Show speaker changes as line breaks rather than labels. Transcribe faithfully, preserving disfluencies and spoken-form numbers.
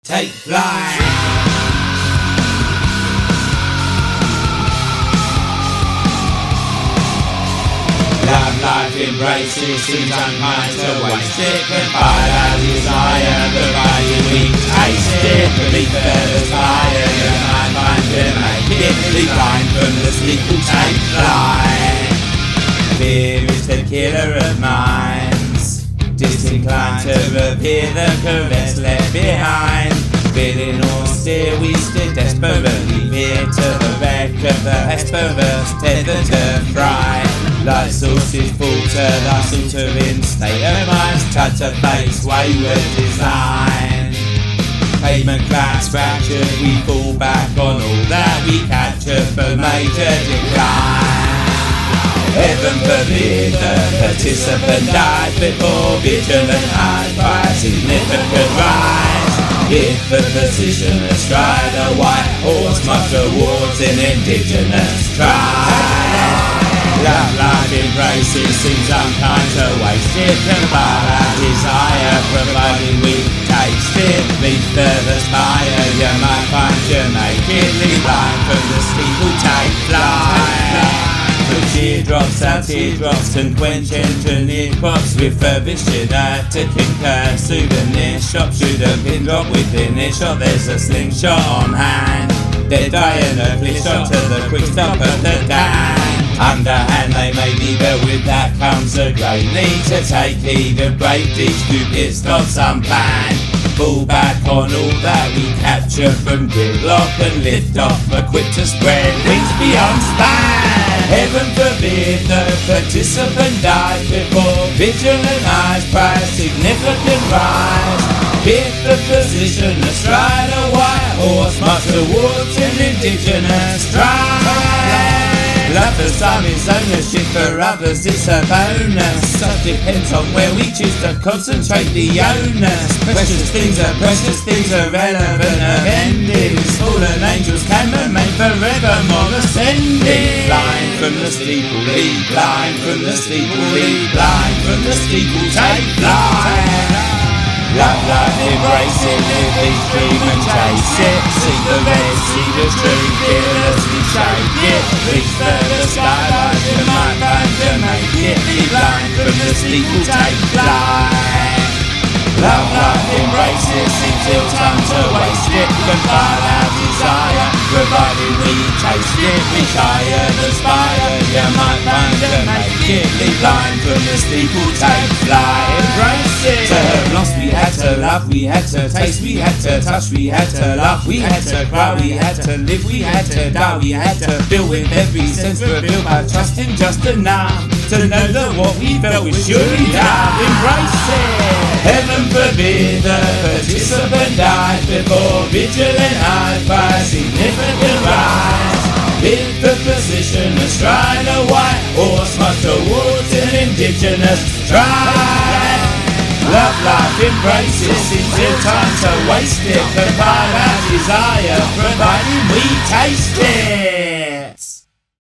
take flight. Love life, embrace it, seems unkind to waste it. Confide our desire, provided we taste it. Beneath the feathers fire, and I find to make it. Leave blind from the sleep will take flight. Fear is the killer of minds, disinclined to revere the caress left behind. Feeling austere, we steer desperately veer to the wreck of the Hesperus, tethered to fry. Light sources falter, thus altering state of mind. Touch of fate's wayward design. Pavement cracks fractured, we fall back on all that we captured for major decline. Heaven forbid the participant dies before vigilant eyes by a significant rise. If the physician astride a white horse must rewards an indigenous tribe. Love life embraces seems unkind to waste it. Confide our desire, providing we taste it. Leave further spire, you might find you make it. Leave blind from the steeple, take flight. The teardrops, our teardrops can quench engineered crops. Refurbished it at a concur souvenir shop. Shoot a pin drop within earshot, there's a slingshot on hand. They're dying a clip shot to the quick stop of the dam. Underhand they may be, but with that comes a great need to take heed and break these stupid stops unplanned. Fall back on all that we capture from gridlock and lift off, equipped to spread wings beyond span. Heaven forbid the participant dies before vigilant eyes prize significant rise. If the physician astride a white horse must towards an indigenous tribe. Love for some is ownership, for others it's a bonus. Such depends on where we choose to concentrate the onus. Precious things are precious things, are relevant of endings. Fallen angels can remain forevermore ascending. Blind from the steeple, lead blind from the steeple, lead blind from the steeple, take flight. Love life, embrace it, live each dream and chase it. See the red, see the truth, fearlessly shake it. Reach for the skyline, you might find to make it. Be blind from the steeple, take flight. Love life, embrace it, seems ill time to waste it. Confide our desire, provided we taste it. Reach higher, aspire, you might find to make it. Be blind from the steeple, take flight. Embrace it. To have lost we had to love, we had to taste, we had to touch, we had to love, we had to cry, we had to live, we had to die, we had to feel with every sense revealed by trusting just enough to know that what we felt was surely love. Embrace it. Heaven forbid the participant dies before vigilant eyes by a significant rise. If the physician astride a white horse must towards an indigenous tribe. Love life, embrace it, seems ill time to waste it. Confide our desire, providing we taste it.